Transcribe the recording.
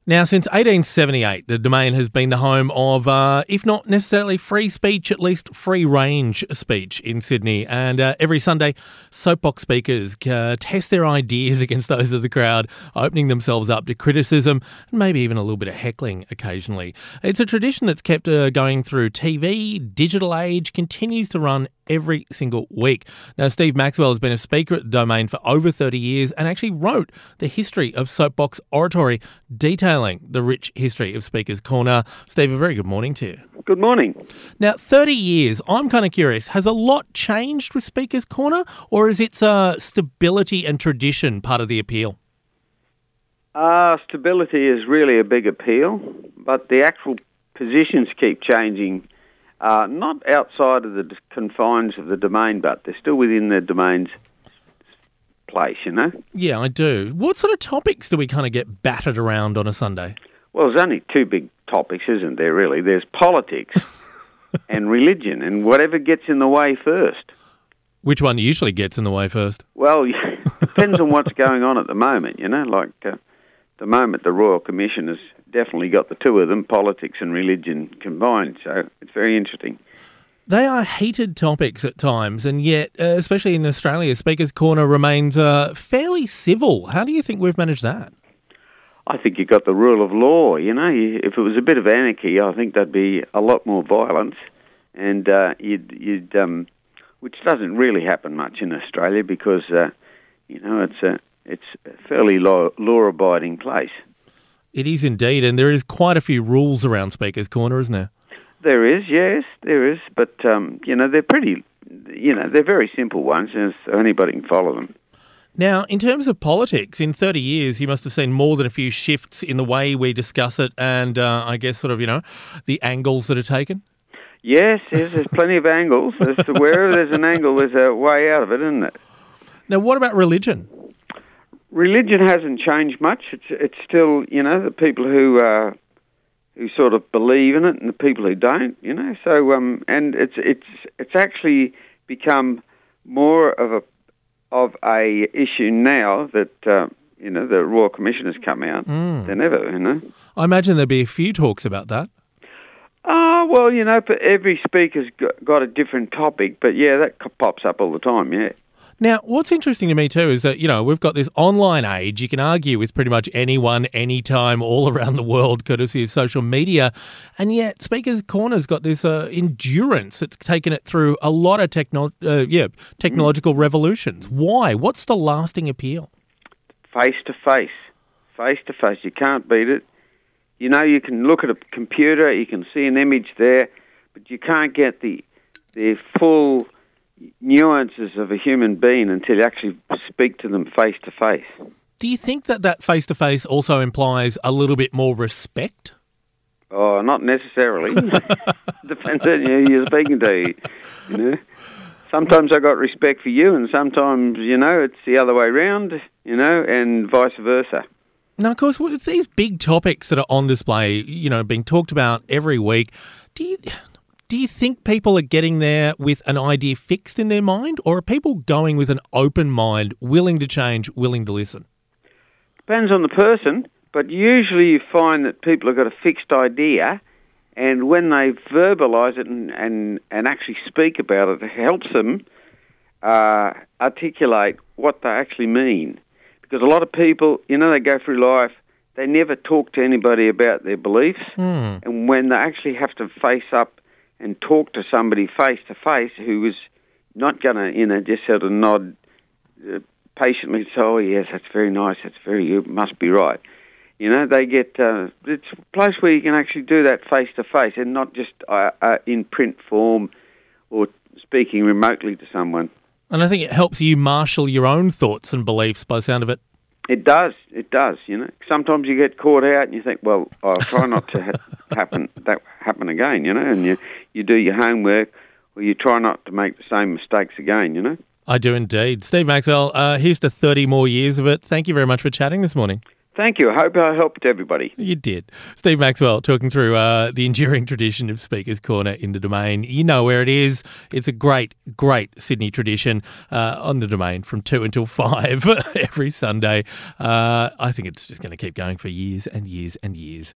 Now, since 1878, the Domain has been the home of, if not necessarily free speech, at least free-range speech in Sydney. And every Sunday, soapbox speakers test their ideas against those of the crowd, opening themselves up to criticism and maybe even a little bit of heckling occasionally. It's a tradition that's kept going through TV, digital age, continues to run every single week. Now, Steve Maxwell has been a speaker at the Domain for over 30 years and actually wrote the history of soapbox oratory, detailing the rich history of Speaker's Corner. Steve, a very good morning to you. Good morning. Now, 30 years, I'm kind of curious, has a lot changed with Speaker's Corner, or is its stability and tradition part of the appeal? Stability is really a big appeal, but the actual positions keep changing. Not outside of the confines of the Domain, but they're still within the Domain's place, you know? Yeah, I do. What sort of topics do we kind of get battered around on a Sunday? Well, there's only two big topics, isn't there, really? There's politics and religion, and whatever gets in the way first. Which one usually gets in the way first? Well, depends on what's going on at the moment, you know? Like, the moment the Royal Commission has definitely got the two of them, politics and religion combined, so it's very interesting. They are heated topics at times, and yet, especially in Australia, Speaker's Corner remains fairly civil. How do you think we've managed that? I think you've got the rule of law, you know. If it was a bit of anarchy, I think there'd be a lot more violence, and which doesn't really happen much in Australia because, you know, it's a fairly law-abiding place. It is indeed, and there is quite a few rules around Speaker's Corner, isn't there? There is, yes, there is, but, you know, they're pretty, you know, they're very simple ones, and so anybody can follow them. Now, in terms of politics, in 30 years, you must have seen more than a few shifts in the way we discuss it and, I guess, sort of, you know, the angles that are taken? Yes, there's plenty of angles. Wherever there's an angle, there's a way out of it, isn't it? Now, what about religion? Religion hasn't changed much. It's still, you know, the people who sort of believe in it and the people who don't, you know. So and it's actually become more of a issue now that you know, the Royal Commission has come out than ever, you know. I imagine there'd be a few talks about that. Well, you know, every speaker's got a different topic, but yeah, that pops up all the time, yeah. Now, what's interesting to me too is that, you know, we've got this online age. You can argue with pretty much anyone, anytime, all around the world, courtesy of social media. And yet, Speaker's Corner's got this endurance. It's taken it through a lot of technological revolutions. Why? What's the lasting appeal? Face-to-face. Face-to-face. You can't beat it. You know, you can look at a computer, you can see an image there, but you can't get the full nuances of a human being until you actually speak to them face to face. Do you think that face to face also implies a little bit more respect? Oh, not necessarily. Depends on who you're speaking to. You know, sometimes I got respect for you, and sometimes, you know, it's the other way round. You know, and vice versa. Now, of course, with these big topics that are on display, you know, being talked about every week, do you think people are getting there with an idea fixed in their mind, or are people going with an open mind, willing to change, willing to listen? Depends on the person, but usually you find that people have got a fixed idea, and when they verbalise it and actually speak about it, it helps them articulate what they actually mean. Because a lot of people, you know, they go through life, they never talk to anybody about their beliefs, and when they actually have to face up and talk to somebody face-to-face who is not going to, you know, just sort of nod patiently, say, oh, yes, that's very nice, you must be right. You know, they get, it's a place where you can actually do that face-to-face and not just in print form or speaking remotely to someone. And I think it helps you marshal your own thoughts and beliefs by the sound of it. It does, you know. Sometimes you get caught out and you think, well, I'll try not to happen again, you know, and you do your homework or you try not to make the same mistakes again, you know. I do indeed. Steve Maxwell, here's to 30 more years of it. Thank you very much for chatting this morning. Thank you. I hope I helped everybody. You did. Steve Maxwell talking through the enduring tradition of Speaker's Corner in the Domain. You know where it is. It's a great, great Sydney tradition on the Domain from 2 until 5 every Sunday. I think it's just going to keep going for years and years and years.